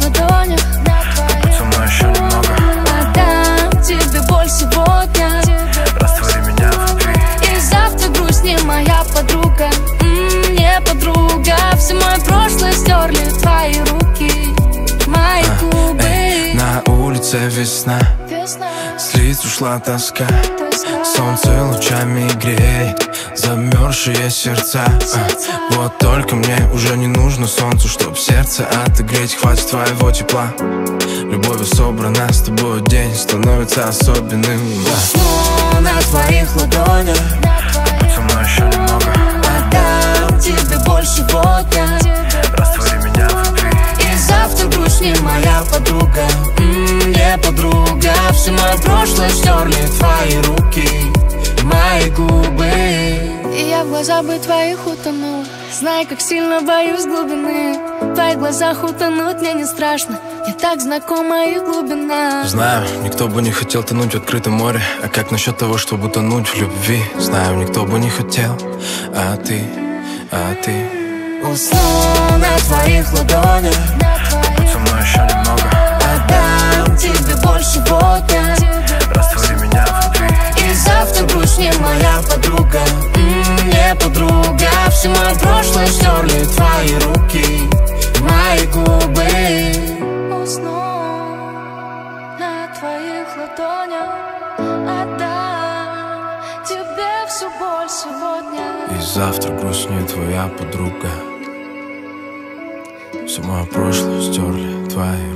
ладонях, побудь со мной еще немного. отдам тебе боль сегодня. Раствори меня в любви. И завтра грустнее моя подруга, не подруга. Все мое прошлое стерли твои руки, мои губы. На улице весна, с лиц ушла тоска. Солнце лучами греет замерзшие сердца. Вот только мне уже не нужно солнцу, чтоб сердце отогреть. Хватит твоего тепла. Любовью собрана с тобой день становится особенным. Усну на твоих ладонях, побудь со мной еще немного. отдам тебе боль сегодня. Раствори меня в любви. И завтра грустнее моя подруга, не подруга. Все мое прошлое стерли твои руки, мои губы. И я в глаза бы твоих утону, знай, как сильно боюсь глубины. В твоих глазах утонуть мне не страшно, мне так знакома их глубина. Знаю, никто бы не хотел тонуть в открытом море. А как насчет того, чтобы тонуть в любви? Знаю, никто бы не хотел. А ты, а ты? Усну на твоих ладонях, побудь со мной еще немного. отдам тебе боль сегодня. Раствори меня в любви. И завтра грустнее моя подруга, не подруга. Все мое прошлое стерли твои руки, мои губы. Усну на твоих ладонях, отдам тебе всю боль сегодня. И завтра грустнее твоя подруга. Все мое прошлое стерли твои